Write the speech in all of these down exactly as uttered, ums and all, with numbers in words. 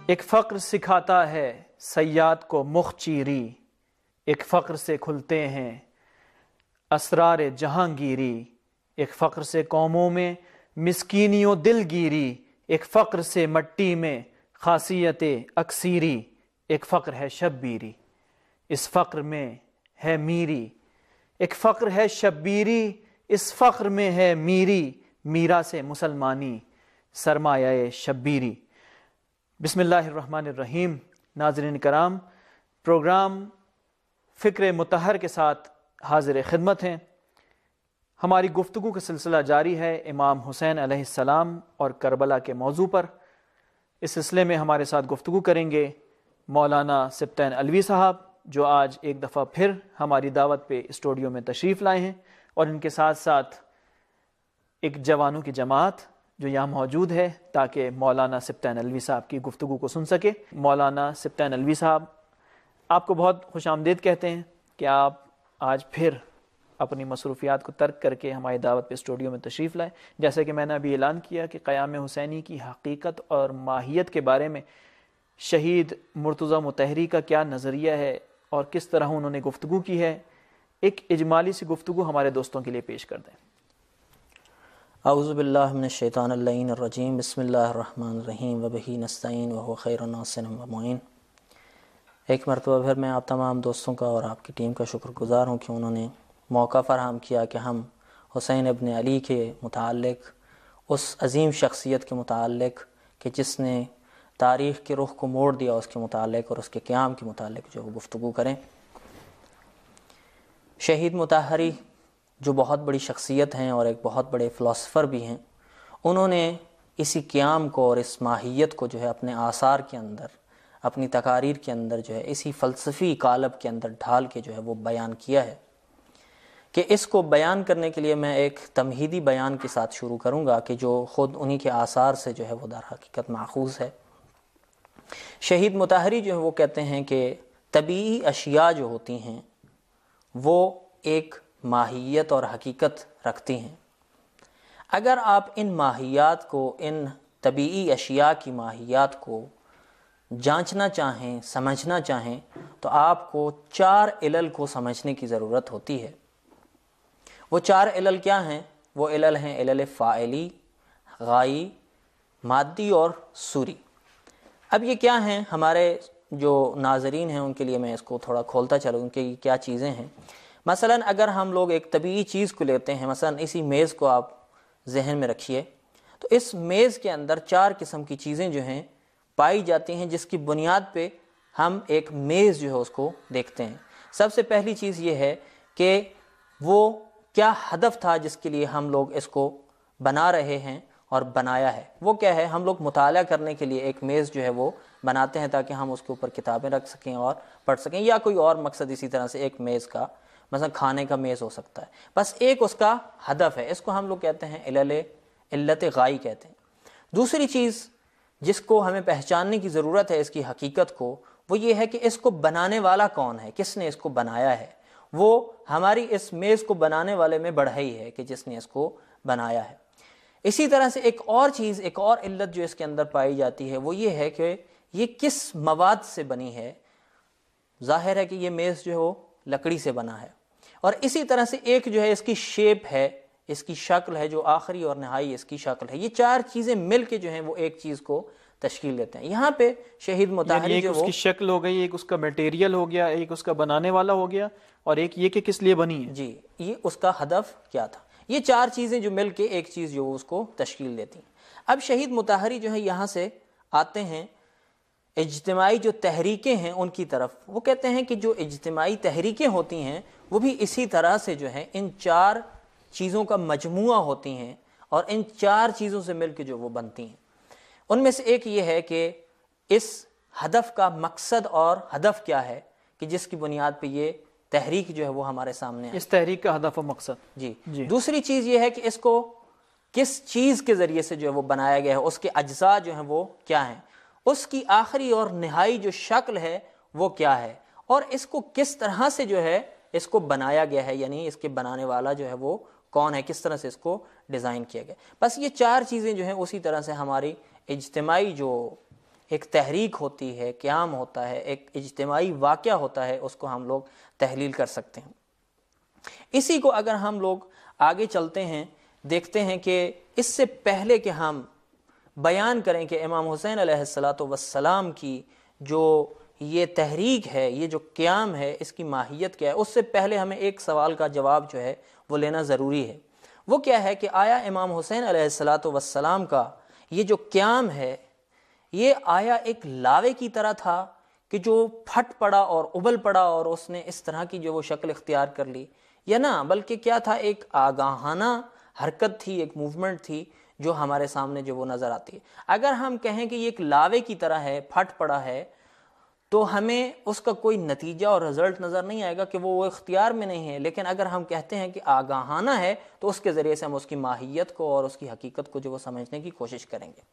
ایک فقر سکھاتا ہے صیاد کو مخ چیری، ایک فقر سے کھلتے ہیں اسرار جہانگیری، ایک فقر سے قوموں میں مسکینی و دل گیری، ایک فقر سے مٹی میں خاصیت اکثیری، ایک فقر ہے شبیری، اس فقر میں ہے میری، ایک فقر ہے شبیری، اس فقر میں ہے میری، میرا سے مسلمانی سرمایہ شبیری۔ بسم اللہ الرحمن الرحیم۔ ناظرین کرام، پروگرام فکر مطہر کے ساتھ حاضر خدمت ہیں۔ ہماری گفتگو کا سلسلہ جاری ہے امام حسین علیہ السلام اور کربلا کے موضوع پر۔ اس سلسلے میں ہمارے ساتھ گفتگو کریں گے مولانا سبطین علوی صاحب، جو آج ایک دفعہ پھر ہماری دعوت پہ اسٹوڈیو میں تشریف لائے ہیں، اور ان کے ساتھ ساتھ ایک جوانوں کی جماعت جو یہاں موجود ہے تاکہ مولانا سبطین علوی صاحب کی گفتگو کو سن سکے۔ مولانا سبطین علوی صاحب، آپ کو بہت خوش آمدید کہتے ہیں کہ آپ آج پھر اپنی مصروفیات کو ترک کر کے ہماری دعوت پہ اسٹوڈیو میں تشریف لائے۔ جیسے کہ میں نے ابھی اعلان کیا کہ قیام حسینی کی حقیقت اور ماہیت کے بارے میں شہید مرتضیٰ مطہری کا کیا نظریہ ہے اور کس طرح انہوں نے گفتگو کی ہے، ایک اجمالی سی گفتگو ہمارے دوستوں کے لیے پیش کر دیں۔ اعوذ باللہ من الشیطان اللعین الرجیم، بسم اللہ الرحمن الرحیم، وبہ نستعین وہو خیر الناصر و معین۔ ایک مرتبہ پھر میں آپ تمام دوستوں کا اور آپ کی ٹیم کا شکر گزار ہوں کہ انہوں نے موقع فراہم کیا کہ ہم حسین ابن علی کے متعلق، اس عظیم شخصیت کے متعلق کہ جس نے تاریخ کے رخ کو موڑ دیا، اس کے متعلق اور اس کے قیام کے متعلق جو گفتگو کریں۔ شہید مطہری جو بہت بڑی شخصیت ہیں اور ایک بہت بڑے فلاسفر بھی ہیں، انہوں نے اسی قیام کو اور اس ماہیت کو جو ہے اپنے آثار کے اندر، اپنی تقاریر کے اندر جو ہے اسی فلسفی قالب کے اندر ڈھال کے جو ہے وہ بیان کیا ہے کہ اس کو بیان کرنے کے لیے میں ایک تمہیدی بیان کے ساتھ شروع کروں گا کہ جو خود انہی کے آثار سے جو ہے وہ در حقیقت ماخوذ ہے۔ شہید مطہری جو ہے وہ کہتے ہیں کہ طبیعی اشیاء جو ہوتی ہیں وہ ایک ماہیت اور حقیقت رکھتی ہیں۔ اگر آپ ان ماہیات کو، ان طبیعی اشیاء کی ماہیات کو جانچنا چاہیں، سمجھنا چاہیں، تو آپ کو چار علل کو سمجھنے کی ضرورت ہوتی ہے۔ وہ چار علل کیا ہیں؟ وہ علل ہیں علل فاعلی، غائی، مادی اور صوری۔ اب یہ کیا ہیں؟ ہمارے جو ناظرین ہیں ان کے لیے میں اس کو تھوڑا کھولتا چلوں کہ یہ کیا چیزیں ہیں۔ مثلا اگر ہم لوگ ایک طبیعی چیز کو لیتے ہیں، مثلا اسی میز کو آپ ذہن میں رکھیے، تو اس میز کے اندر چار قسم کی چیزیں جو ہیں پائی جاتی ہیں، جس کی بنیاد پہ ہم ایک میز جو ہے اس کو دیکھتے ہیں۔ سب سے پہلی چیز یہ ہے کہ وہ کیا ہدف تھا جس کے لیے ہم لوگ اس کو بنا رہے ہیں اور بنایا ہے۔ وہ کیا ہے؟ ہم لوگ مطالعہ کرنے کے لیے ایک میز جو ہے وہ بناتے ہیں تاکہ ہم اس کے اوپر کتابیں رکھ سکیں اور پڑھ سکیں، یا کوئی اور مقصد اسی طرح سے ایک میز کا، مثلا کھانے کا میز ہو سکتا ہے، بس ایک اس کا ہدف ہے۔ اس کو ہم لوگ کہتے ہیں علل علت غائی کہتے ہیں۔ دوسری چیز جس کو ہمیں پہچاننے کی ضرورت ہے اس کی حقیقت کو، وہ یہ ہے کہ اس کو بنانے والا کون ہے، کس نے اس کو بنایا ہے۔ وہ ہماری اس میز کو بنانے والے میں بڑھئی ہے کہ جس نے اس کو بنایا ہے۔ اسی طرح سے ایک اور چیز، ایک اور علت جو اس کے اندر پائی جاتی ہے وہ یہ ہے کہ یہ کس مواد سے بنی ہے۔ ظاہر ہے کہ یہ میز جو ہے وہ لکڑی سے بنا ہے، اور اسی طرح سے ایک جو ہے اس کی شیپ ہے، اس کی شکل ہے، جو آخری اور نہائی اس کی شکل ہے۔ یہ چار چیزیں مل کے جو ہیں وہ ایک چیز کو تشکیل دیتے ہیں۔ یہاں پہ شہید مطہری جو ایک اس کی شکل ہو گئی، ایک اس کا میٹیریل ہو گیا، ایک اس کا بنانے والا ہو گیا، اور ایک یہ کہ کس لیے بنی ہے۔ جی، یہ اس کا ہدف کیا تھا۔ یہ چار چیزیں جو مل کے ایک چیز جو اس کو تشکیل دیتی ہیں۔ اب شہید مطہری جو ہے یہاں سے آتے ہیں اجتماعی جو تحریکیں ہیں ان کی طرف۔ وہ کہتے ہیں کہ جو اجتماعی تحریکیں ہوتی ہیں وہ بھی اسی طرح سے جو ہے ان چار چیزوں کا مجموعہ ہوتی ہیں، اور ان چار چیزوں سے مل کے جو وہ بنتی ہیں۔ ان میں سے ایک یہ ہے کہ اس ہدف کا مقصد اور ہدف کیا ہے کہ جس کی بنیاد پہ یہ تحریک جو ہے وہ ہمارے سامنے ہے۔ اس تحریک کا ہدف و مقصد جی جی دوسری چیز یہ ہے کہ اس کو کس چیز کے ذریعے سے جو ہے وہ بنایا گیا ہے، اس کے اجزاء جو ہیں وہ کیا ہیں، اس کی آخری اور نہائی جو شکل ہے وہ کیا ہے، اور اس کو کس طرح سے جو ہے اس کو بنایا گیا ہے، یعنی اس کے بنانے والا جو ہے وہ کون ہے، کس طرح سے اس کو ڈیزائن کیا گیا۔ بس یہ چار چیزیں جو ہیں اسی طرح سے ہماری اجتماعی جو ایک تحریک ہوتی ہے، قیام ہوتا ہے، ایک اجتماعی واقعہ ہوتا ہے، اس کو ہم لوگ تحلیل کر سکتے ہیں۔ اسی کو اگر ہم لوگ آگے چلتے ہیں، دیکھتے ہیں کہ اس سے پہلے کہ ہم بیان کریں کہ امام حسین علیہ الصلاۃ والسلام کی جو یہ تحریک ہے، یہ جو قیام ہے، اس کی ماہیت کیا ہے، اس سے پہلے ہمیں ایک سوال کا جواب جو ہے وہ لینا ضروری ہے۔ وہ کیا ہے کہ آیا امام حسین علیہ الصلاۃ والسلام کا یہ جو قیام ہے، یہ آیا ایک لاوے کی طرح تھا کہ جو پھٹ پڑا اور ابل پڑا اور اس نے اس طرح کی جو وہ شکل اختیار کر لی، یا نہ بلکہ کیا تھا، ایک آگاہانہ حرکت تھی، ایک موومنٹ تھی جو ہمارے سامنے جو وہ نظر آتی ہے۔ اگر ہم کہیں کہ یہ ایک لاوے کی طرح ہے، پھٹ پڑا ہے، تو ہمیں اس کا کوئی نتیجہ اور رزلٹ نظر نہیں آئے گا کہ وہ وہ اختیار میں نہیں ہے۔ لیکن اگر ہم کہتے ہیں کہ آگاہانہ ہے تو اس کے ذریعے سے ہم اس کی ماہیت کو اور اس کی حقیقت کو جو وہ سمجھنے کی کوشش کریں گے۔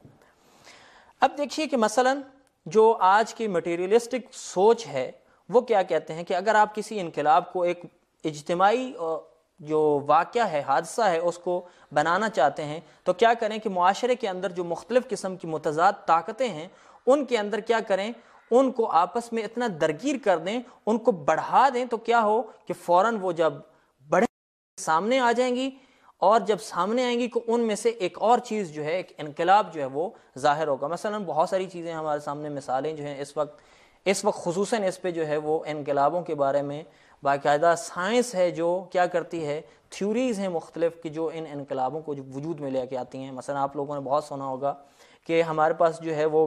اب دیکھیے کہ مثلاً جو آج کی مٹیریلسٹک سوچ ہے وہ کیا کہتے ہیں کہ اگر آپ کسی انقلاب کو ایک اجتماعی جو واقعہ ہے، حادثہ ہے، اس کو بنانا چاہتے ہیں تو کیا کریں کہ معاشرے کے اندر جو مختلف قسم کی متضاد طاقتیں ہیں ان کے اندر کیا کریں، ان کو آپس میں اتنا درگیر کر دیں، ان کو بڑھا دیں، تو کیا ہو کہ فوراً وہ جب بڑھے سامنے آ جائیں گی، اور جب سامنے آئیں گی تو ان میں سے ایک اور چیز جو ہے، ایک انقلاب جو ہے وہ ظاہر ہوگا۔ مثلاً بہت ساری چیزیں ہمارے سامنے مثالیں جو ہیں اس وقت اس وقت خصوصاً اس پہ جو ہے وہ انقلابوں کے بارے میں باقاعدہ سائنس ہے جو کیا کرتی ہے، تھیوریز ہیں مختلف کہ جو ان انقلابوں کو جو وجود میں لے کے آتی ہیں۔ مثلا آپ لوگوں نے بہت سنا ہوگا کہ ہمارے پاس جو ہے وہ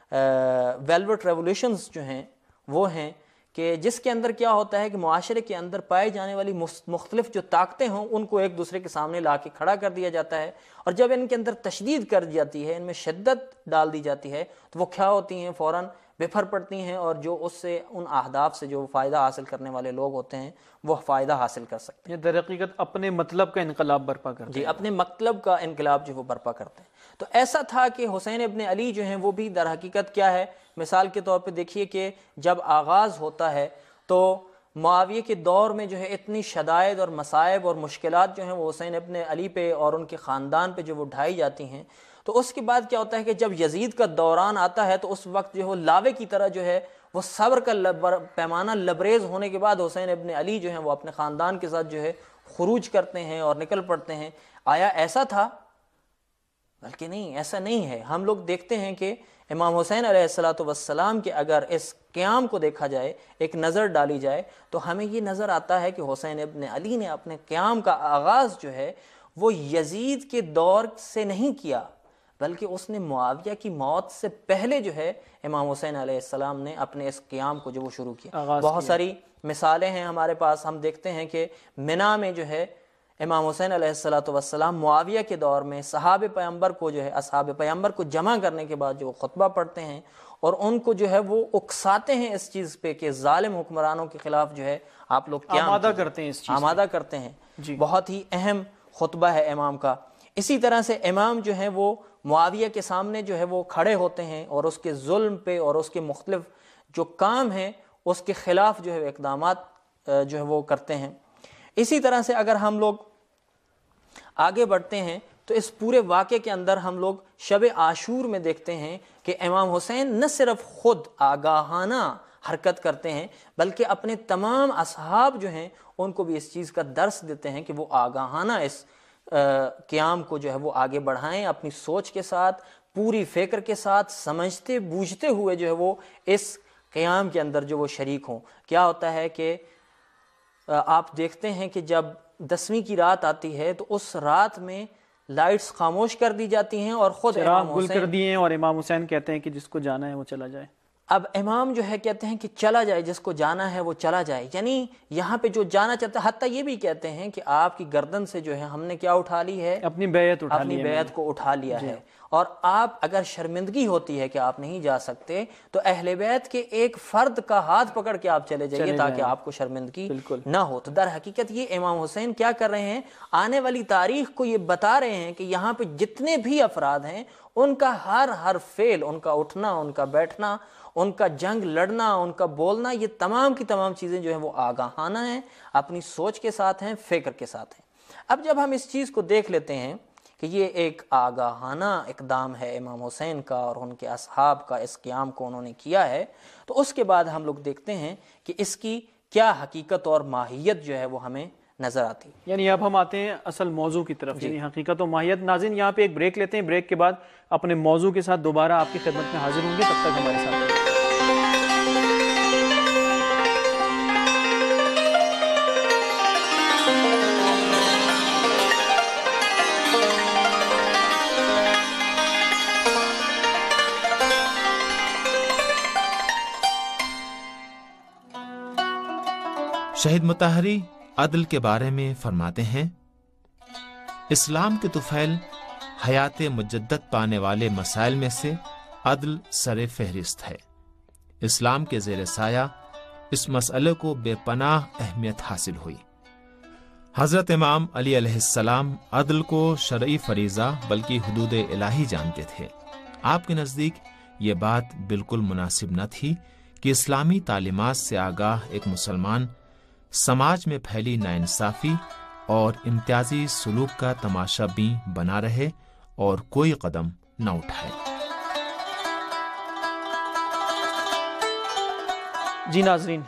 ویلوٹ ریولوشنز جو ہیں وہ ہیں کہ جس کے اندر کیا ہوتا ہے کہ معاشرے کے اندر پائے جانے والی مختلف جو طاقتیں ہوں ان کو ایک دوسرے کے سامنے لا کے کھڑا کر دیا جاتا ہے، اور جب ان کے اندر تشدید کر جاتی ہے، ان میں شدت ڈال دی جاتی ہے، تو وہ کیا ہوتی ہیں، فوراً بفر پڑتی ہیں، اور جو اس سے ان اہداف سے جو فائدہ حاصل کرنے والے لوگ ہوتے ہیں وہ فائدہ حاصل کر سکتے ہیں۔ یہ در حقیقت اپنے مطلب کا انقلاب برپا کرتے ہیں۔ جی، اپنے مطلب کا انقلاب جو وہ برپا کرتے ہیں۔ تو ایسا تھا کہ حسین ابن علی جو ہیں وہ بھی در حقیقت کیا ہے، مثال کے طور پہ دیکھیے کہ جب آغاز ہوتا ہے تو معاویہ کے دور میں جو ہے اتنی شدائد اور مصائب اور مشکلات جو ہیں وہ حسین ابن علی پہ اور ان کے خاندان پہ جو وہ ڈھائی جاتی ہیں، تو اس کے بعد کیا ہوتا ہے کہ جب یزید کا دوران آتا ہے تو اس وقت جو ہے لاوے کی طرح جو ہے وہ صبر کا پیمانہ لبریز ہونے کے بعد حسین ابن علی جو ہیں وہ اپنے خاندان کے ساتھ جو ہے خروج کرتے ہیں اور نکل پڑتے ہیں۔ آیا ایسا تھا؟ بلکہ نہیں، ایسا نہیں ہے۔ ہم لوگ دیکھتے ہیں کہ امام حسین علیہ الصلاۃ والسلام کے اگر اس قیام کو دیکھا جائے، ایک نظر ڈالی جائے، تو ہمیں یہ نظر آتا ہے کہ حسین ابن علی نے اپنے قیام کا آغاز جو ہے وہ یزید کے دور سے نہیں کیا، بلکہ اس نے معاویہ کی موت سے پہلے جو ہے امام حسین علیہ السلام نے اپنے اس قیام کو جو وہ شروع کیا۔ بہت ساری مثالیں ہیں ہمارے پاس، ہم دیکھتے ہیں کہ منا میں جو ہے امام حسین علیہ الصلاۃ والسلام معاویہ کے دور میں صحابہ پیغمبر کو جو ہے اصحاب پیغمبر کو جمع کرنے کے بعد جو وہ خطبہ پڑھتے ہیں اور ان کو جو ہے وہ اکساتے ہیں اس چیز پہ کہ ظالم حکمرانوں کے خلاف جو ہے آپ لوگ قیام آمادہ کرتے ہیں، اس چیز آمادہ کرتے ہیں۔ بہت ہی اہم خطبہ ہے امام کا۔ اسی طرح سے امام جو ہے وہ معاویہ کے سامنے جو ہے وہ کھڑے ہوتے ہیں اور اس کے ظلم پہ اور اس کے مختلف جو کام ہیں اس کے خلاف جو ہے اقدامات جو ہے وہ کرتے ہیں۔ اسی طرح سے اگر ہم لوگ آگے بڑھتے ہیں تو اس پورے واقعے کے اندر ہم لوگ شب عاشور میں دیکھتے ہیں کہ امام حسین نہ صرف خود آگاہانہ حرکت کرتے ہیں بلکہ اپنے تمام اصحاب جو ہیں ان کو بھی اس چیز کا درس دیتے ہیں کہ وہ آگاہانہ اس قیام کو جو ہے وہ آگے بڑھائیں، اپنی سوچ کے ساتھ، پوری فکر کے ساتھ، سمجھتے بوجھتے ہوئے جو ہے وہ اس قیام کے اندر جو وہ شریک ہوں۔ کیا ہوتا ہے کہ آپ دیکھتے ہیں کہ جب دسویں کی رات آتی ہے تو اس رات میں لائٹس خاموش کر دی جاتی ہیں اور خود چراغ گل کر دیے ہیں، اور امام حسین کہتے ہیں کہ جس کو جانا ہے وہ چلا جائے۔ اب امام جو ہے کہتے ہیں کہ چلا جائے، جس کو جانا ہے وہ چلا جائے، یعنی یہاں پہ جو جانا چاہتا ہے، حتیٰ یہ بھی کہتے ہیں کہ آپ کی گردن سے جو ہے ہم نے کیا اٹھا لی ہے، اپنی بیعت اٹھا لی ہے، اپنی بیعت کو اٹھا لیا ہے، اور آپ اگر شرمندگی ہوتی ہے کہ آپ نہیں جا سکتے تو اہل بیت کے ایک فرد کا ہاتھ پکڑ کے آپ چلے جائیے تاکہ آپ کو شرمندگی نہ ہو۔ تو در حقیقت یہ امام حسین کیا کر رہے ہیں، آنے والی تاریخ کو یہ بتا رہے ہیں کہ یہاں پہ جتنے بھی افراد ہیں ان کا ہر ہر فعل، ان کا اٹھنا، ان کا بیٹھنا، ان کا جنگ لڑنا، ان کا بولنا، یہ تمام کی تمام چیزیں جو ہیں وہ آگاہانہ ہیں، اپنی سوچ کے ساتھ ہیں، فکر کے ساتھ ہیں۔ اب جب ہم اس چیز کو دیکھ لیتے ہیں کہ یہ ایک آگاہانہ اقدام ہے امام حسین کا اور ان کے اصحاب کا، اس قیام کو انہوں نے کیا ہے، تو اس کے بعد ہم لوگ دیکھتے ہیں کہ اس کی کیا حقیقت اور ماہیت جو ہے وہ ہمیں نظر آتی ہے۔ یعنی اب ہم آتے ہیں اصل موضوع کی طرف، یعنی حقیقت و ماہیت۔ ناظرین یہاں پہ ایک بریک لیتے ہیں، بریک کے بعد اپنے موضوع کے ساتھ دوبارہ آپ کی خدمت میں حاضر ہوں گے، تب تک ہمارے ساتھ رہیں۔ شہید مطہری عدل کے بارے میں فرماتے ہیں، اسلام کے طفیل حیات مجدد پانے والے مسائل میں سے عدل سر فہرست ہے۔ اسلام کے زیر سایہ اس مسئلے کو بے پناہ اہمیت حاصل ہوئی۔ حضرت امام علی علیہ السلام عدل کو شرعی فریضہ بلکہ حدود الہی جانتے تھے۔ آپ کے نزدیک یہ بات بالکل مناسب نہ تھی کہ اسلامی تعلیمات سے آگاہ ایک مسلمان سماج میں پھیلی ناانصافی اور امتیازی سلوک کا تماشا بین بنا رہے اور کوئی قدم نہ اٹھائے۔ جی ناظرین،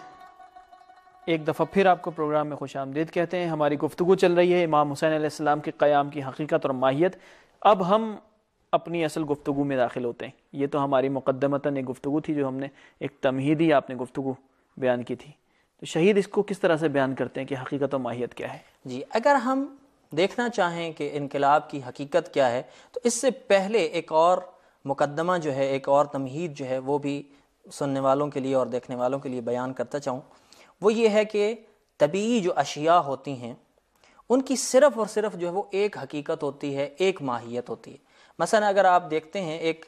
ایک دفعہ پھر آپ کو پروگرام میں خوش آمدید کہتے ہیں۔ ہماری گفتگو چل رہی ہے امام حسین علیہ السلام کے قیام کی حقیقت اور ماہیت۔ اب ہم اپنی اصل گفتگو میں داخل ہوتے ہیں۔ یہ تو ہماری مقدمتاً ایک گفتگو تھی جو ہم نے ایک تمہیدی آپ نے گفتگو بیان کی تھی، تو شہید اس کو کس طرح سے بیان کرتے ہیں کہ حقیقت و ماہیت کیا ہے؟ جی، اگر ہم دیکھنا چاہیں کہ انقلاب کی حقیقت کیا ہے تو اس سے پہلے ایک اور مقدمہ جو ہے، ایک اور تمہید جو ہے وہ بھی سننے والوں کے لیے اور دیکھنے والوں کے لیے بیان کرتا چاہوں۔ وہ یہ ہے کہ طبیعی جو اشیاء ہوتی ہیں ان کی صرف اور صرف جو ہے وہ ایک حقیقت ہوتی ہے، ایک ماہیت ہوتی ہے۔ مثلا اگر آپ دیکھتے ہیں ایک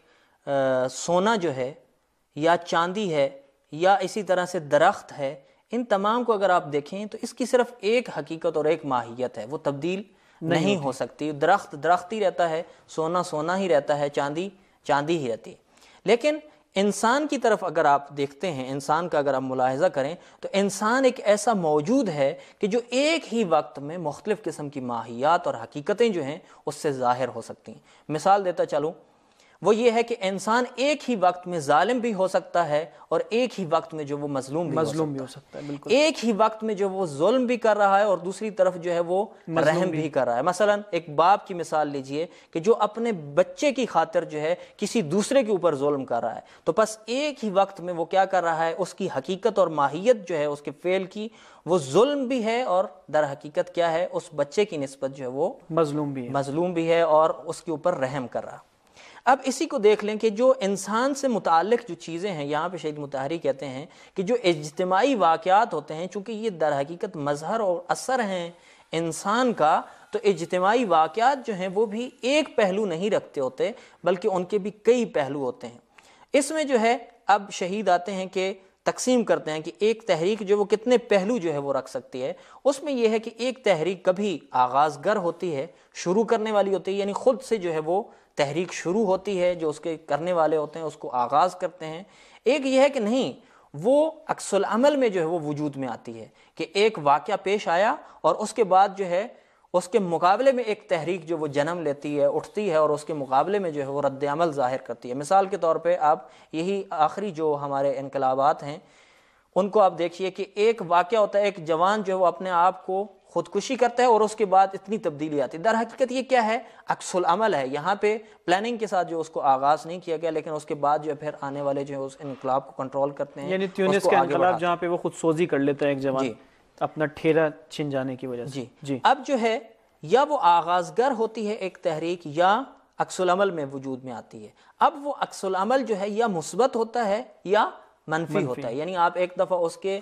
سونا جو ہے یا چاندی ہے یا اسی طرح سے درخت ہے، ان تمام کو اگر آپ دیکھیں تو اس کی صرف ایک حقیقت اور ایک ماہیت ہے، وہ تبدیل نہیں ہو سکتی۔ درخت درخت ہی رہتا ہے، سونا سونا ہی رہتا ہے، چاندی چاندی ہی رہتی ہے۔ لیکن انسان کی طرف اگر آپ دیکھتے ہیں، انسان کا اگر آپ ملاحظہ کریں تو انسان ایک ایسا موجود ہے کہ جو ایک ہی وقت میں مختلف قسم کی ماہیات اور حقیقتیں جو ہیں اس سے ظاہر ہو سکتی ہیں۔ مثال دیتا چلوں، وہ یہ ہے کہ انسان ایک ہی وقت میں ظالم بھی ہو سکتا ہے اور ایک ہی وقت میں جو وہ مظلوم بھی مظلوم بھی ہو ہو سکتا ہے، بالکل۔ ایک ہی وقت میں جو وہ ظلم بھی کر رہا ہے اور دوسری طرف جو ہے وہ رحم بھی کر رہا ہے۔ مثلا ایک باپ کی مثال لیجئے کہ جو اپنے بچے کی خاطر جو ہے کسی دوسرے کے اوپر ظلم کر رہا ہے، تو بس ایک ہی وقت میں وہ کیا کر رہا ہے، اس کی حقیقت اور ماہیت جو ہے اس کے فعل کی وہ ظلم بھی ہے اور در حقیقت کیا ہے، اس بچے کی نسبت جو ہے وہ مظلوم بھی ہے مظلوم بھی ہے اور اس کے اوپر رحم کر رہا۔ اب اسی کو دیکھ لیں کہ جو انسان سے متعلق جو چیزیں ہیں، یہاں پہ شہید مطہری کہتے ہیں کہ جو اجتماعی واقعات ہوتے ہیں، چونکہ یہ در حقیقت مظہر اور اثر ہیں انسان کا، تو اجتماعی واقعات جو ہیں وہ بھی ایک پہلو نہیں رکھتے ہوتے بلکہ ان کے بھی کئی پہلو ہوتے ہیں۔ اس میں جو ہے اب شہید آتے ہیں کہ تقسیم کرتے ہیں کہ ایک تحریک جو وہ کتنے پہلو جو ہے وہ رکھ سکتی ہے۔ اس میں یہ ہے کہ ایک تحریک کبھی آغاز گر ہوتی ہے، شروع کرنے والی ہوتی ہے، یعنی خود سے جو ہے وہ تحریک شروع ہوتی ہے، جو اس کے کرنے والے ہوتے ہیں اس کو آغاز کرتے ہیں۔ ایک یہ ہے کہ نہیں، وہ عکس العمل میں جو ہے وہ وجود میں آتی ہے کہ ایک واقعہ پیش آیا اور اس کے بعد جو ہے اس کے مقابلے میں ایک تحریک جو وہ جنم لیتی ہے، اٹھتی ہے اور اس کے مقابلے میں جو ہے وہ رد عمل ظاہر کرتی ہے۔ مثال کے طور پہ آپ یہی آخری جو ہمارے انقلابات ہیں ان کو آپ دیکھیے کہ ایک واقعہ ہوتا ہے، ایک جوان جو ہے وہ اپنے آپ کو خودکشی کرتا ہے اور اس کے بعد اتنی تبدیلی آتی ہے۔ در حقیقت یہ کیا ہے، عکس العمل ہے۔ یہاں پہ پلاننگ کے ساتھ جو اس کو آغاز نہیں کیا گیا، لیکن اس کے بعد جو ہے پھر آنے والے جو ہے اس انقلاب کو کنٹرول کرتے ہیں، یعنی تیونس کا انقلاب جہاں پہ وہ خود سوزی کر لیتا ہے ایک جوان اپنا ٹھیرا چھن جانے کی وجہ سے۔ جی جی اب جو ہے یا وہ آغازگر ہوتی ہے ایک تحریک یا عکس العمل میں وجود میں آتی ہے۔ اب وہ عکس العمل جو ہے یا مثبت ہوتا ہے یا منفی ہوتا ہے، یعنی آپ ایک دفعہ اس کے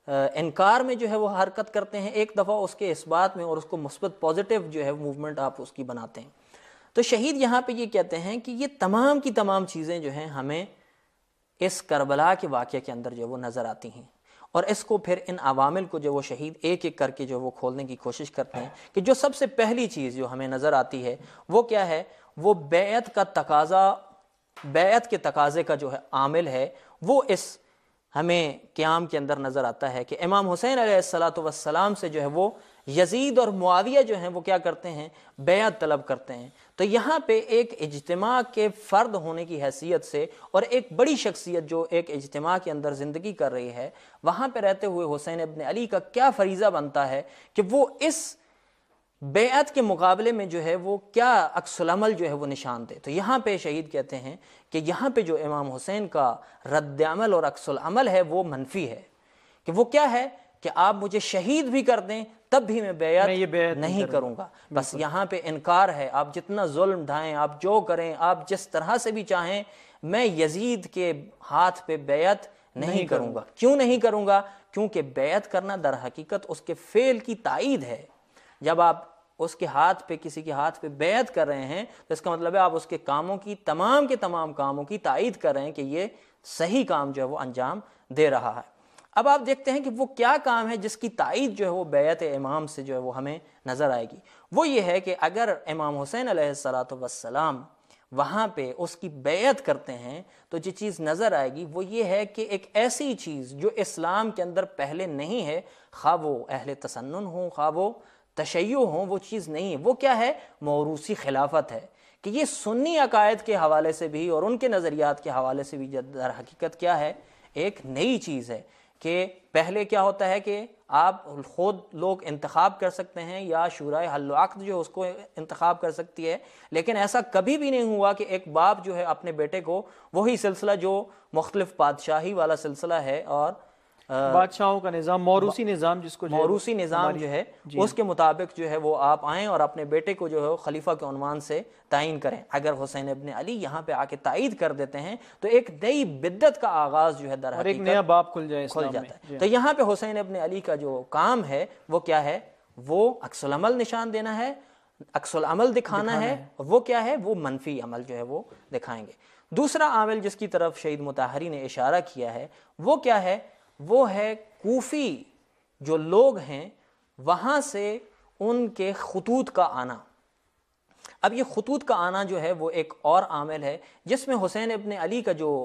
انکار میں جو ہے وہ حرکت کرتے ہیں، ایک دفعہ اس کے اثبات میں اور اس کو مثبت پازیٹیو جو ہے موومنٹ آپ اس کی بناتے ہیں۔ تو شہید یہاں پہ یہ کہتے ہیں کہ یہ تمام کی تمام چیزیں جو ہیں ہمیں اس کربلا کے واقعے کے اندر جو وہ نظر آتی ہیں، اور اس کو پھر ان عوامل کو جو وہ شہید ایک ایک کر کے جو وہ کھولنے کی کوشش کرتے ہیں کہ جو سب سے پہلی چیز جو ہمیں نظر آتی ہے وہ کیا ہے، وہ بیعت کا تقاضا، بیعت کے تقاضے کا جو ہے عامل ہے، وہ اس ہمیں قیام کے اندر نظر آتا ہے کہ امام حسین علیہ الصلاۃ والسلام سے جو ہے وہ یزید اور معاویہ جو ہیں وہ کیا کرتے ہیں، بیعت طلب کرتے ہیں۔ تو یہاں پہ ایک اجتماع کے فرد ہونے کی حیثیت سے اور ایک بڑی شخصیت جو ایک اجتماع کے اندر زندگی کر رہی ہے، وہاں پہ رہتے ہوئے حسین ابن علی کا کیا فریضہ بنتا ہے کہ وہ اس بیعت کے مقابلے میں جو ہے وہ کیا عکس العمل جو ہے وہ نشان دے۔ تو یہاں پہ شہید کہتے ہیں کہ یہاں پہ جو امام حسین کا رد عمل اور عکس العمل ہے وہ منفی ہے، کہ وہ کیا ہے کہ آپ مجھے شہید بھی کر دیں تب بھی میں بیعت, میں یہ بیعت نہیں کروں گا۔ بس یہاں پہ انکار ہے، آپ جتنا ظلم ڈھائیں، آپ جو کریں، آپ جس طرح سے بھی چاہیں، میں یزید کے ہاتھ پہ بیعت نہیں کروں گا۔ کیوں نہیں کروں گا؟ کیونکہ بیعت کرنا در حقیقت اس کے فعل کی تائید ہے۔ جب آپ اس کے ہاتھ پہ کسی کے ہاتھ پہ بیعت کر رہے ہیں تو اس کا مطلب ہے آپ اس کے کاموں کی تمام کے تمام کاموں کی تائید کر رہے ہیں کہ یہ صحیح کام جو ہے وہ انجام دے رہا ہے۔ اب آپ دیکھتے ہیں کہ وہ کیا کام ہے جس کی تائید جو ہے وہ بیعت امام سے جو ہے وہ ہمیں نظر آئے گی۔ وہ یہ ہے کہ اگر امام حسین علیہ الصلوۃ والسلام وہاں پہ اس کی بیعت کرتے ہیں تو جو چیز نظر آئے گی وہ یہ ہے کہ ایک ایسی چیز جو اسلام کے اندر پہلے نہیں ہے، خواہ وہ اہل تسنن ہوں، خواہ وہ تشیع ہوں، وہ چیز نہیں ہے۔ وہ کیا ہے؟ موروثی خلافت ہے، کہ یہ سنی عقائد کے حوالے سے بھی اور ان کے نظریات کے حوالے سے بھی در حقیقت کیا ہے؟ ایک نئی چیز ہے کہ پہلے کیا ہوتا ہے کہ آپ خود لوگ انتخاب کر سکتے ہیں یا شورائے حل و عقد جو اس کو انتخاب کر سکتی ہے، لیکن ایسا کبھی بھی نہیں ہوا کہ ایک باپ جو ہے اپنے بیٹے کو وہی سلسلہ جو مختلف بادشاہی والا سلسلہ ہے اور بادشاہوں کا نظام، موروثی نظام جس کو موروثی نظام جو ہے اس کے مطابق جو ہے وہ آپ آئیں اور اپنے بیٹے کو جو ہے خلیفہ کے عنوان سے تعین کریں۔ اگر حسین ابن علی یہاں پہ آ کے تائید کر دیتے ہیں تو ایک نئی بدعت کا آغاز جو ہے در حقیقت ایک نیا باب کھل جائے کھل جاتا ہے۔ تو یہاں پہ حسین ابن علی کا جو کام ہے وہ کیا ہے؟ وہ عکس العمل نشان دینا ہے، عکس العمل دکھانا ہے۔ وہ کیا ہے؟ وہ منفی عمل جو ہے وہ دکھائیں گے۔ دوسرا عامل جس کی طرف شہید مطہری نے اشارہ کیا ہے وہ کیا ہے؟ وہ ہے کوفی جو لوگ ہیں وہاں سے ان کے خطوط کا آنا۔ اب یہ خطوط کا آنا جو ہے وہ ایک اور عامل ہے جس میں حسین ابن علی کا جو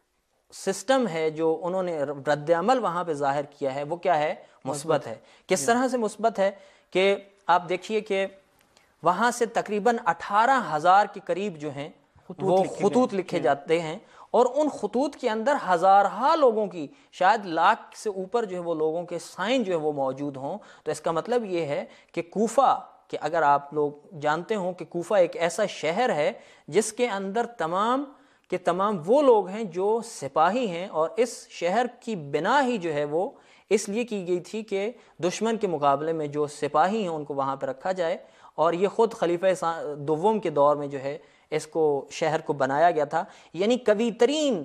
سسٹم ہے، جو انہوں نے رد عمل وہاں پہ ظاہر کیا ہے، وہ کیا ہے؟ مثبت ہے۔ کس طرح سے مثبت ہے کہ آپ دیکھیے کہ وہاں سے تقریباً اٹھارہ ہزار کے قریب جو ہیں وہ خطوط لکھے جاتے ہیں، اور ان خطوط کے اندر ہزارہا لوگوں کی، شاید لاکھ سے اوپر جو ہے وہ لوگوں کے سائن جو ہے وہ موجود ہوں۔ تو اس کا مطلب یہ ہے کہ کوفہ، کہ اگر آپ لوگ جانتے ہوں کہ کوفہ ایک ایسا شہر ہے جس کے اندر تمام کہ تمام وہ لوگ ہیں جو سپاہی ہیں، اور اس شہر کی بنا ہی جو ہے وہ اس لیے کی گئی تھی کہ دشمن کے مقابلے میں جو سپاہی ہیں ان کو وہاں پہ رکھا جائے، اور یہ خود خلیفہ دوم کے دور میں جو ہے اس کو شہر کو بنایا گیا تھا۔ یعنی قوی ترین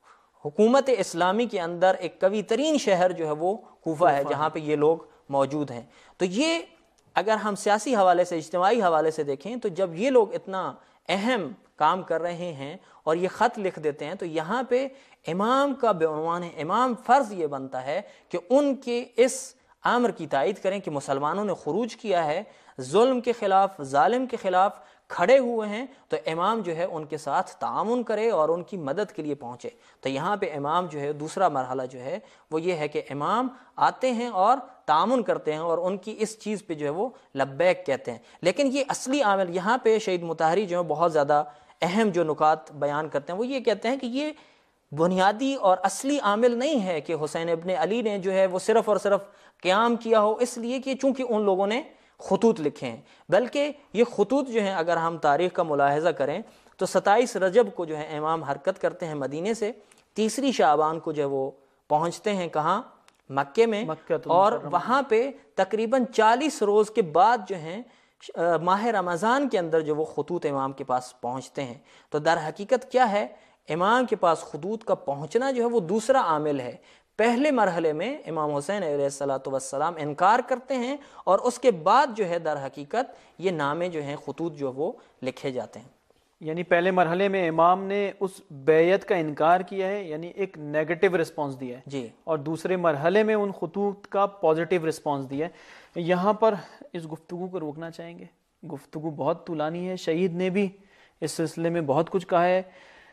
حکومت اسلامی کے اندر ایک قوی ترین شہر جو ہے وہ کوفہ ہے جہاں پہ یہ لوگ موجود ہیں۔ تو یہ اگر ہم سیاسی حوالے سے، اجتماعی حوالے سے دیکھیں تو جب یہ لوگ اتنا اہم کام کر رہے ہیں اور یہ خط لکھ دیتے ہیں تو یہاں پہ امام کا بعنوان ہے، امام فرض یہ بنتا ہے کہ ان کے اس امر کی تائید کریں کہ مسلمانوں نے خروج کیا ہے، ظلم کے خلاف، ظالم کے خلاف کھڑے ہوئے ہیں، تو امام جو ہے ان کے ساتھ تعاون کرے اور ان کی مدد کے لیے پہنچے۔ تو یہاں پہ امام جو ہے دوسرا مرحلہ جو ہے وہ یہ ہے کہ امام آتے ہیں اور تعاون کرتے ہیں اور ان کی اس چیز پہ جو ہے وہ لبیک کہتے ہیں۔ لیکن یہ اصلی عامل یہاں پہ شہید مطہری جو ہے بہت زیادہ اہم جو نکات بیان کرتے ہیں وہ یہ کہتے ہیں کہ یہ بنیادی اور اصلی عامل نہیں ہے کہ حسین ابن علی نے جو ہے وہ صرف اور صرف قیام کیا ہو اس لیے کہ چونکہ ان لوگوں نے خطوط لکھے ہیں، بلکہ یہ خطوط جو ہیں اگر ہم تاریخ کا ملاحظہ کریں تو ستائیس رجب کو جو ہے امام حرکت کرتے ہیں مدینے سے، تیسری شعبان کو جو ہے وہ پہنچتے ہیں کہاں؟ مکے میں، اور وہاں پہ تقریباً چالیس روز کے بعد جو ہیں ماہ رمضان کے اندر جو وہ خطوط امام کے پاس پہنچتے ہیں۔ تو در حقیقت کیا ہے؟ امام کے پاس خطوط کا پہنچنا جو ہے وہ دوسرا عامل ہے۔ پہلے مرحلے میں امام حسین علیہ الصلوۃ والسلام انکار کرتے ہیں اور اس کے بعد جو ہے در حقیقت یہ نامے جو ہیں خطوط جو وہ لکھے جاتے ہیں۔ یعنی پہلے مرحلے میں امام نے اس بیعت کا انکار کیا ہے، یعنی ایک نیگیٹو رسپانس دیا ہے جی، اور دوسرے مرحلے میں ان خطوط کا پازیٹیو رسپانس دیا ہے۔ یہاں پر اس گفتگو کو روکنا چاہیں گے، گفتگو بہت طولانی ہے، شہید نے بھی اس سلسلے میں بہت کچھ کہا ہے،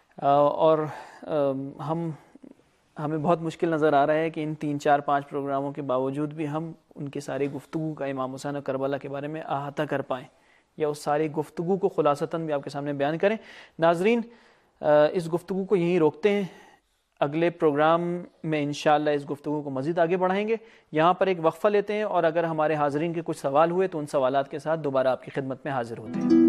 اور ہم ہمیں بہت مشکل نظر آ رہا ہے کہ ان تین چار پانچ پروگراموں کے باوجود بھی ہم ان کی ساری گفتگو کا امام حسین و کربلا کے بارے میں احاطہ کر پائیں، یا اس ساری گفتگو کو خلاصتاً بھی آپ کے سامنے بیان کریں. ناظرین اس گفتگو کو یہیں روکتے ہیں، اگلے پروگرام میں انشاءاللہ اس گفتگو کو مزید آگے بڑھائیں گے. یہاں پر ایک وقفہ لیتے ہیں اور اگر ہمارے حاضرین کے کچھ سوال ہوئے تو ان سوالات کے ساتھ دوبارہ آپ کی خدمت میں حاضر ہوتے ہیں.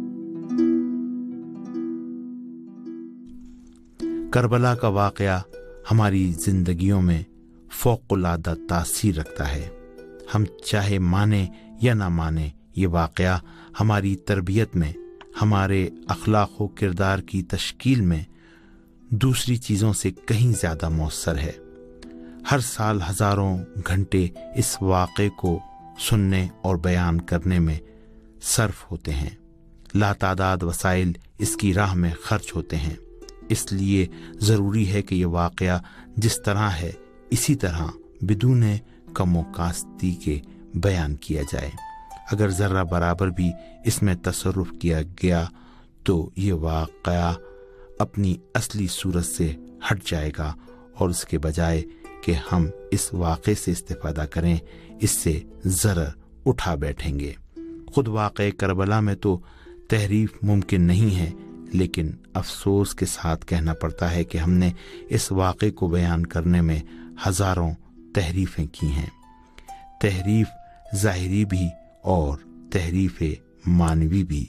کربلا کا واقعہ ہماری زندگیوں میں فوق العادہ تاثیر رکھتا ہے. ہم چاہے مانیں یا نہ مانیں، یہ واقعہ ہماری تربیت میں، ہمارے اخلاق و کردار کی تشکیل میں دوسری چیزوں سے کہیں زیادہ مؤثر ہے. ہر سال ہزاروں گھنٹے اس واقعے کو سننے اور بیان کرنے میں صرف ہوتے ہیں. لاتعداد وسائل اس کی راہ میں خرچ ہوتے ہیں. اس لیے ضروری ہے کہ یہ واقعہ جس طرح ہے اسی طرح بدون کم و کاستی کے بیان کیا جائے. اگر ذرہ برابر بھی اس میں تصرف کیا گیا تو یہ واقعہ اپنی اصلی صورت سے ہٹ جائے گا، اور اس کے بجائے کہ ہم اس واقعے سے استفادہ کریں، اس سے ضرر اٹھا بیٹھیں گے. خود واقعہ کربلا میں تو تحریف ممکن نہیں ہے، لیکن افسوس کے ساتھ کہنا پڑتا ہے کہ ہم نے اس واقعے کو بیان کرنے میں ہزاروں تحریفیں کی ہیں. تحریف ظاہری بھی اور تحریف معنوی بھی.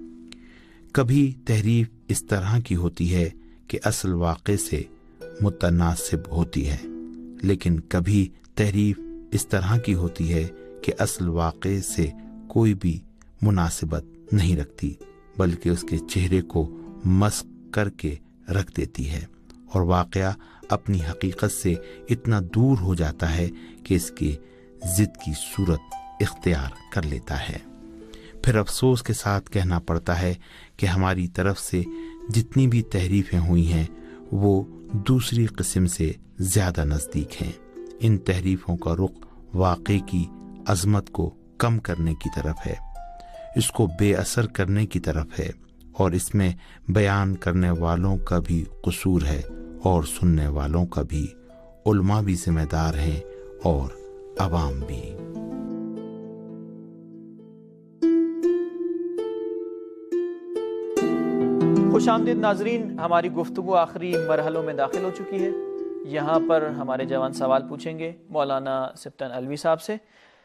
کبھی تحریف اس طرح کی ہوتی ہے کہ اصل واقعے سے متناسب ہوتی ہے، لیکن کبھی تحریف اس طرح کی ہوتی ہے کہ اصل واقعے سے کوئی بھی مناسبت نہیں رکھتی، بلکہ اس کے چہرے کو مسخ کر کے رکھ دیتی ہے، اور واقعہ اپنی حقیقت سے اتنا دور ہو جاتا ہے کہ اس کے ضد کی صورت اختیار کر لیتا ہے. پھر افسوس کے ساتھ کہنا پڑتا ہے کہ ہماری طرف سے جتنی بھی تحریفیں ہوئی ہیں وہ دوسری قسم سے زیادہ نزدیک ہیں. ان تحریفوں کا رخ واقعے کی عظمت کو کم کرنے کی طرف ہے، اس کو بے اثر کرنے کی طرف ہے، اور اس میں بیان کرنے والوں کا بھی قصور ہے اور سننے والوں کا بھی. علماء بھی ذمہ دار ہیں اور عوام بھی. خوش آمدید ناظرین، ہماری گفتگو آخری مرحلوں میں داخل ہو چکی ہے. یہاں پر ہمارے جوان سوال پوچھیں گے مولانا سبطن علوی صاحب سے.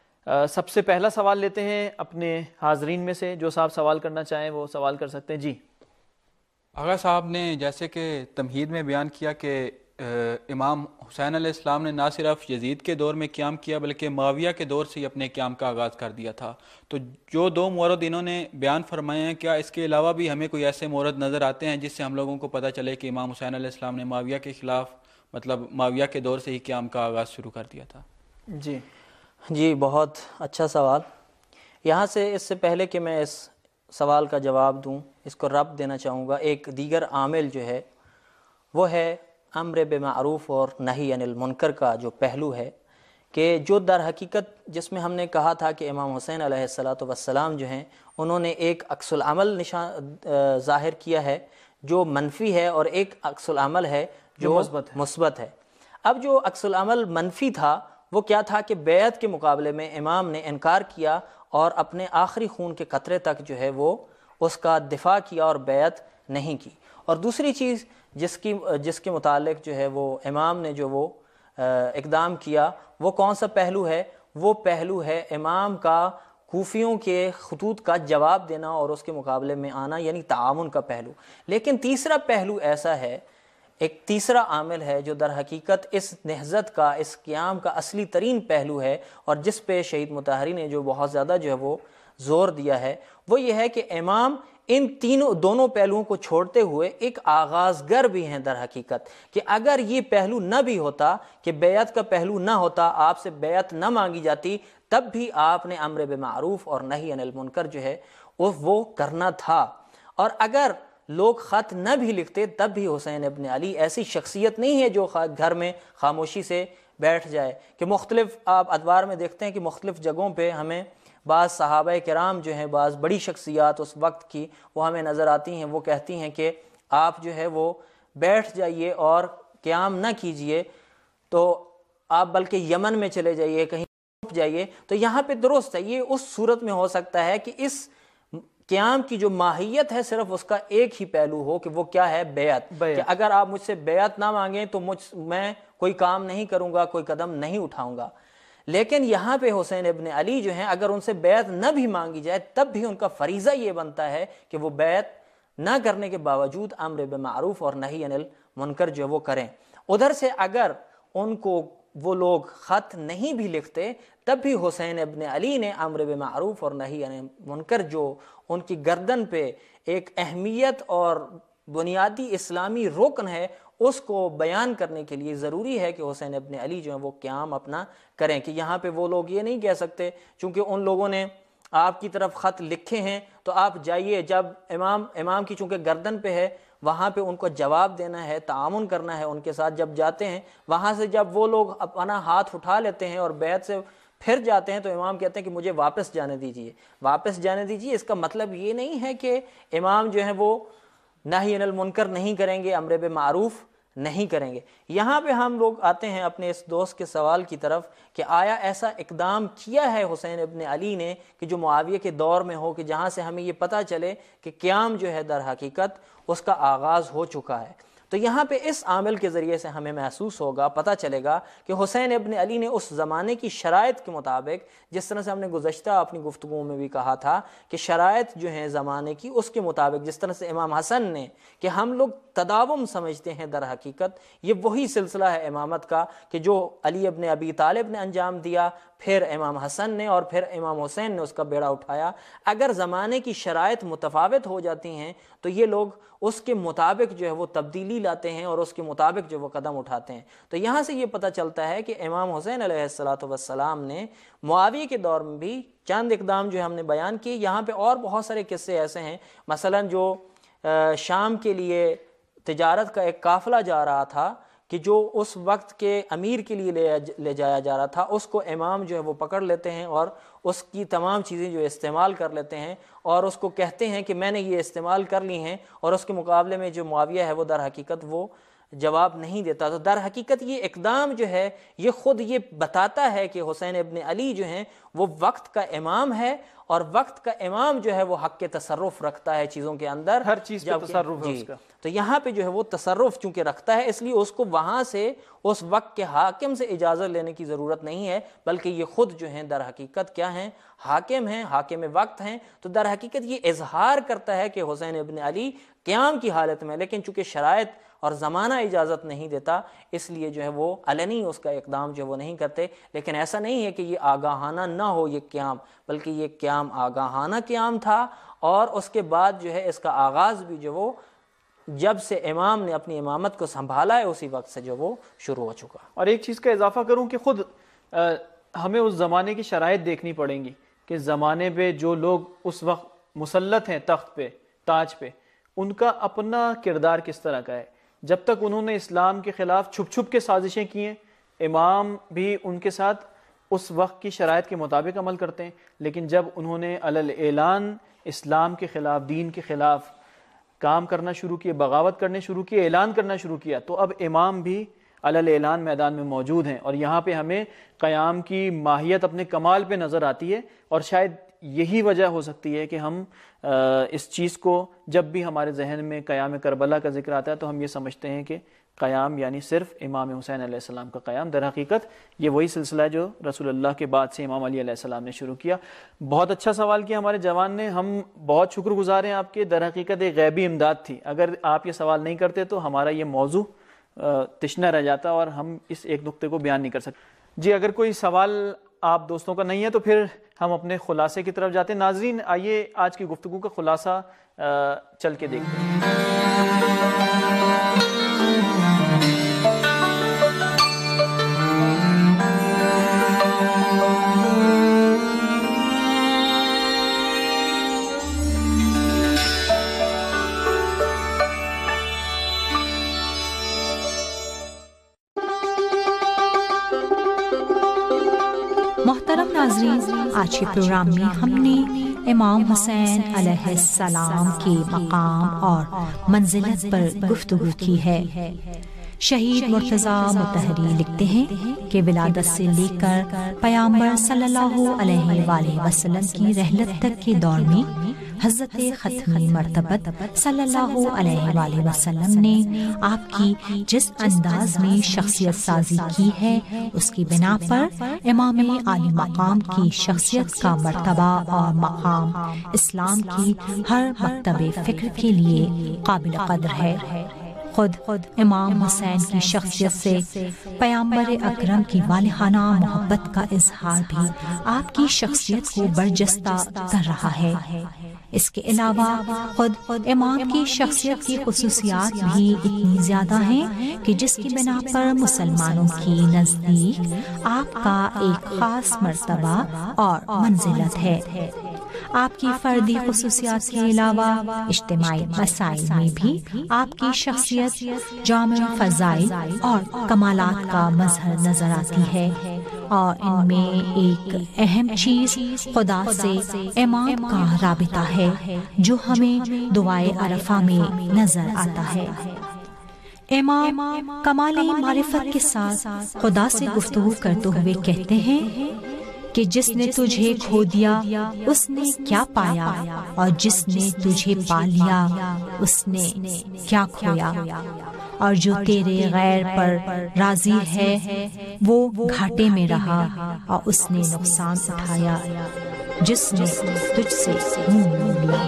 سب سے پہلا سوال لیتے ہیں اپنے حاضرین میں سے، جو صاحب سوال کرنا چاہیں وہ سوال کر سکتے ہیں. جی آغا صاحب نے جیسے کہ تمہید میں بیان کیا کہ امام حسین علیہ السلام نے نہ صرف یزید کے دور میں قیام کیا بلکہ معاویہ کے دور سے ہی اپنے قیام کا آغاز کر دیا تھا. تو جو دو مورد انہوں نے بیان فرمائے ہیں، کیا اس کے علاوہ بھی ہمیں کوئی ایسے مورد نظر آتے ہیں جس سے ہم لوگوں کو پتہ چلے کہ امام حسین علیہ السلام نے معاویہ کے خلاف، مطلب معاویہ کے دور سے ہی قیام کا آغاز شروع کر دیا تھا؟ جی جی بہت اچھا سوال. یہاں سے اس سے پہلے کہ میں اس سوال کا جواب دوں، اس کو ربط دینا چاہوں گا. ایک دیگر عامل جو ہے وہ ہے امر بالمعروف اور نہی عن المنکر کا جو پہلو ہے، کہ جو در حقیقت جس میں ہم نے کہا تھا کہ امام حسین علیہ الصلاۃ والسلام جو ہیں انہوں نے ایک عکس العمل نشان ظاہر کیا ہے جو منفی ہے، اور ایک عکس العمل ہے جو مثبت ہے. اب جو عکس العمل منفی تھا وہ کیا تھا کہ بیعت کے مقابلے میں امام نے انکار کیا اور اپنے آخری خون کے قطرے تک جو ہے وہ اس کا دفاع کیا اور بیعت نہیں کی. اور دوسری چیز جس کی جس کے متعلق جو ہے وہ امام نے جو وہ اقدام کیا، وہ کون سا پہلو ہے؟ وہ پہلو ہے امام کا کوفیوں کے خطوط کا جواب دینا اور اس کے مقابلے میں آنا، یعنی تعاون کا پہلو. لیکن تیسرا پہلو ایسا ہے، ایک تیسرا عامل ہے جو در حقیقت اس نہضت کا، اس قیام کا اصلی ترین پہلو ہے، اور جس پہ شہید مطہری نے جو بہت زیادہ جو ہے وہ زور دیا ہے، وہ یہ ہے کہ امام ان تینوں دونوں پہلوؤں کو چھوڑتے ہوئے ایک آغازگر بھی ہیں در حقیقت. کہ اگر یہ پہلو نہ بھی ہوتا، کہ بیعت کا پہلو نہ ہوتا، آپ سے بیعت نہ مانگی جاتی، تب بھی آپ نے امر بالمعروف اور نہی عن المنکر جو ہے وہ کرنا تھا. اور اگر لوگ خط نہ بھی لکھتے تب بھی حسین ابن علی ایسی شخصیت نہیں ہے جو گھر میں خاموشی سے بیٹھ جائے. کہ مختلف آپ ادوار میں دیکھتے ہیں کہ مختلف جگہوں پہ ہمیں بعض صحابہ کرام جو ہیں، بعض بڑی شخصیات اس وقت کی، وہ ہمیں نظر آتی ہیں، وہ کہتی ہیں کہ آپ جو ہے وہ بیٹھ جائیے اور قیام نہ کیجئے، تو آپ بلکہ یمن میں چلے جائیے، کہیں چھپ جائیے. تو یہاں پہ درست ہے، یہ اس صورت میں ہو سکتا ہے کہ اس قیام کی جو ماہیت ہے صرف اس کا ایک ہی پہلو ہو کہ وہ کیا ہے؟ بیعت, کہ اگر آپ مجھ سے بیعت نہ مانگیں تو مجھ میں کوئی کام نہیں کروں گا, کوئی قدم نہیں اٹھاؤں گا. لیکن یہاں پہ حسین ابن علی جو ہیں اگر ان سے بیعت نہ بھی مانگی جائے تب بھی ان کا فریضہ یہ بنتا ہے کہ وہ بیعت نہ کرنے کے باوجود امر بالمعروف اور نہی عن المنکر جو وہ کریں. ادھر سے اگر ان کو وہ لوگ خط نہیں بھی لکھتے تب بھی حسین ابن علی نے امر بالمعروف اور نہی عن المنکر جو ان کی گردن پہ ایک اہمیت اور بنیادی اسلامی رکن ہے اس کو بیان کرنے کے لیے ضروری ہے کہ حسین ابن علی جو ہیں وہ قیام اپنا کریں. کہ یہاں پہ وہ لوگ یہ نہیں کہہ سکتے چونکہ ان لوگوں نے آپ کی طرف خط لکھے ہیں تو آپ جائیے, جب امام امام کی چونکہ گردن پہ ہے وہاں پہ ان کو جواب دینا ہے, تعاون کرنا ہے ان کے ساتھ. جب جاتے ہیں وہاں سے جب وہ لوگ اپنا ہاتھ اٹھا لیتے ہیں اور بیعت سے پھر جاتے ہیں تو امام کہتے ہیں کہ مجھے واپس جانے دیجئے, واپس جانے دیجئے. اس کا مطلب یہ نہیں ہے کہ امام جو ہیں وہ نہی عن المنکر نہیں کریں گے, امر بالمعروف نہیں کریں گے. یہاں پہ ہم لوگ آتے ہیں اپنے اس دوست کے سوال کی طرف کہ آیا ایسا اقدام کیا ہے حسین ابن علی نے کہ جو معاویہ کے دور میں ہو, کہ جہاں سے ہمیں یہ پتہ چلے کہ قیام جو ہے در حقیقت اس کا آغاز ہو چکا ہے. تو یہاں پہ اس عامل کے ذریعے سے ہمیں محسوس ہوگا, پتہ چلے گا کہ حسین ابن علی نے اس زمانے کی شرائط کے مطابق, جس طرح سے ہم نے گزشتہ اپنی گفتگو میں بھی کہا تھا کہ شرائط جو ہیں زمانے کی اس کے مطابق, جس طرح سے امام حسن نے, کہ ہم لوگ تداوم سمجھتے ہیں در حقیقت یہ وہی سلسلہ ہے امامت کا کہ جو علی ابن ابی طالب نے انجام دیا, پھر امام حسن نے اور پھر امام حسین نے اس کا بیڑا اٹھایا. اگر زمانے کی شرائط متفاوت ہو جاتی ہیں تو یہ لوگ اس کے مطابق جو ہے وہ تبدیلی لاتے ہیں اور اس کے مطابق جو وہ قدم اٹھاتے ہیں. تو یہاں سے یہ پتہ چلتا ہے کہ امام حسین علیہ الصلوۃ والسلام نے معاویہ کے دور میں بھی چند اقدام جو ہم نے بیان کیے. یہاں پہ اور بہت سارے قصے ایسے ہیں, مثلا جو شام کے لیے تجارت کا ایک قافلہ جا رہا تھا کہ جو اس وقت کے امیر کے لیے لے لے جایا جا رہا تھا, اس کو امام جو ہے وہ پکڑ لیتے ہیں اور اس کی تمام چیزیں جو استعمال کر لیتے ہیں اور اس کو کہتے ہیں کہ میں نے یہ استعمال کر لی ہیں, اور اس کے مقابلے میں جو معاویہ ہے وہ در حقیقت وہ جواب نہیں دیتا. تو در حقیقت یہ اقدام جو ہے یہ خود یہ بتاتا ہے کہ حسین ابن علی جو ہیں وہ وقت کا امام ہے, اور وقت کا امام جو ہے وہ حق کے تصرف رکھتا ہے چیزوں کے اندر, ہر چیز پہ تصرف ہے اس کا. تو یہاں پہ جو ہے وہ تصرف چونکہ رکھتا ہے, اس لیے اس کو وہاں سے اس وقت کے حاکم سے اجازت لینے کی ضرورت نہیں ہے, بلکہ یہ خود جو ہیں در حقیقت کیا ہیں؟ حاکم ہیں, حاکم وقت ہیں. تو در حقیقت یہ اظہار کرتا ہے کہ حسین ابن علی قیام کی حالت میں, لیکن چونکہ شرائط اور زمانہ اجازت نہیں دیتا اس لیے جو ہے وہ علنی اس کا اقدام جو ہے وہ نہیں کرتے. لیکن ایسا نہیں ہے کہ یہ آگاہانہ نہ ہو یہ قیام, بلکہ یہ قیام آگاہانہ قیام تھا, اور اس کے بعد جو ہے اس کا آغاز بھی جو وہ جب سے امام نے اپنی امامت کو سنبھالا ہے اسی وقت سے جو وہ شروع ہو چکا. اور ایک چیز کا اضافہ کروں کہ خود ہمیں اس زمانے کی شرائط دیکھنی پڑیں گی کہ زمانے پہ جو لوگ اس وقت مسلط ہیں تخت پہ, تاج پہ, ان کا اپنا کردار کس طرح کا ہے. جب تک انہوں نے اسلام کے خلاف چھپ چھپ کے سازشیں کی ہیں, امام بھی ان کے ساتھ اس وقت کی شرائط کے مطابق عمل کرتے ہیں, لیکن جب انہوں نے علل اعلان اسلام کے خلاف, دین کے خلاف کام کرنا شروع کیے, بغاوت کرنے شروع کیے, اعلان کرنا شروع کیا, تو اب امام بھی علل اعلان میدان میں موجود ہیں. اور یہاں پہ ہمیں قیام کی ماہیت اپنے کمال پہ نظر آتی ہے, اور شاید یہی وجہ ہو سکتی ہے کہ ہم اس چیز کو جب بھی ہمارے ذہن میں قیام کربلا کا ذکر آتا ہے تو ہم یہ سمجھتے ہیں کہ قیام یعنی صرف امام حسین علیہ السلام کا قیام. در حقیقت یہ وہی سلسلہ ہے جو رسول اللہ کے بعد سے امام علی علیہ السلام نے شروع کیا. بہت اچھا سوال کیا ہمارے جوان نے, ہم بہت شکر گزار ہیں آپ کے. در حقیقت ایک غیبی امداد تھی, اگر آپ یہ سوال نہیں کرتے تو ہمارا یہ موضوع تشنہ رہ جاتا اور ہم اس ایک نقطے کو بیان نہیں کر سکتے. جی اگر کوئی سوال آپ دوستوں کا نہیں ہے تو پھر ہم اپنے خلاصے کی طرف جاتے ہیں. ناظرین آئیے آج کی گفتگو کا خلاصہ چل کے دیکھتے ہیں. محترم ناظرین, آج کے پروگرام میں ہم نے امام حسین علیہ السلام کے مقام اور منزلت پر گفتگو کی ہے. شہید مرتضیٰ مطہری لکھتے ہیں کہ ولادت سے لے کر پیامبر صلی اللہ علیہ وآلہ وسلم کی رحلت تک کے دور میں حضرت ختمی مرتبت صلی اللہ علیہ وآلہ وسلم نے آپ کی جس انداز میں شخصیت سازی کی ہے اس کی بنا پر امام عالی مقام کی شخصیت کا مرتبہ اور مقام اسلام کی ہر مکتب فکر کے لیے قابل قدر ہے۔ خود خود امام حسین کی شخصیت سے پیامبر اکرم کی والہانہ محبت کا اظہار بھی آپ کی شخصیت کو برجستہ کر رہا ہے۔ اس کے علاوہ خود خود امام کی شخصیت کی خصوصیات بھی اتنی زیادہ ہیں کہ جس کی بنا پر مسلمانوں کی نزدیک آپ کا ایک خاص مرتبہ اور منزلت ہے۔ آپ کی فردی خصوصیات کے علاوہ اجتماعی مسائل میں بھی آپ کی شخصیت جامع فضائل اور کمالات کا مظہر نظر آتی ہے، اور ان میں ایک اہم چیز خدا سے امام کا رابطہ ہے جو ہمیں دعائے عرفہ میں نظر آتا ہے۔ امام کمال معرفت کے ساتھ خدا سے گفتگو کرتے ہوئے کہتے ہیں کہ جس نے تجھے کھو دیا اس نے کیا پایا، اور جس نے تجھے پا لیا اس نے کیا کھویا، اور جو تیرے غیر پر راضی ہے وہ گھاٹے میں رہا، اور اس نے نقصان اٹھایا جس نے تجھ سے منہ موڑ لیا۔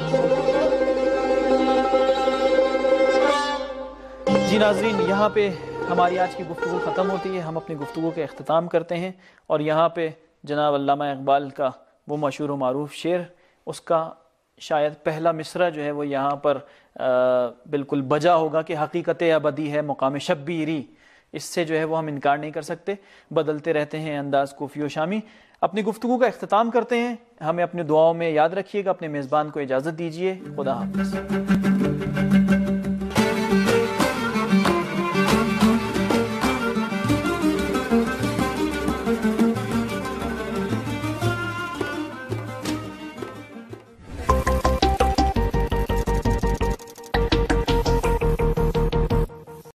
جی ناظرین، یہاں پہ ہماری آج کی گفتگو ختم ہوتی ہے، ہم اپنی گفتگو کا اختتام کرتے ہیں، اور یہاں پہ جناب علامہ اقبال کا وہ مشہور و معروف شعر، اس کا شاید پہلا مصرع جو ہے وہ یہاں پر بالکل بجا ہوگا کہ حقیقت ابدی ہے مقام شبیری، اس سے جو ہے وہ ہم انکار نہیں کر سکتے۔ بدلتے رہتے ہیں انداز کوفی و شامی۔ اپنی گفتگو کا اختتام کرتے ہیں، ہمیں اپنی دعاؤں میں یاد رکھیے گا۔ اپنے میزبان کو اجازت دیجیے، خدا حافظ۔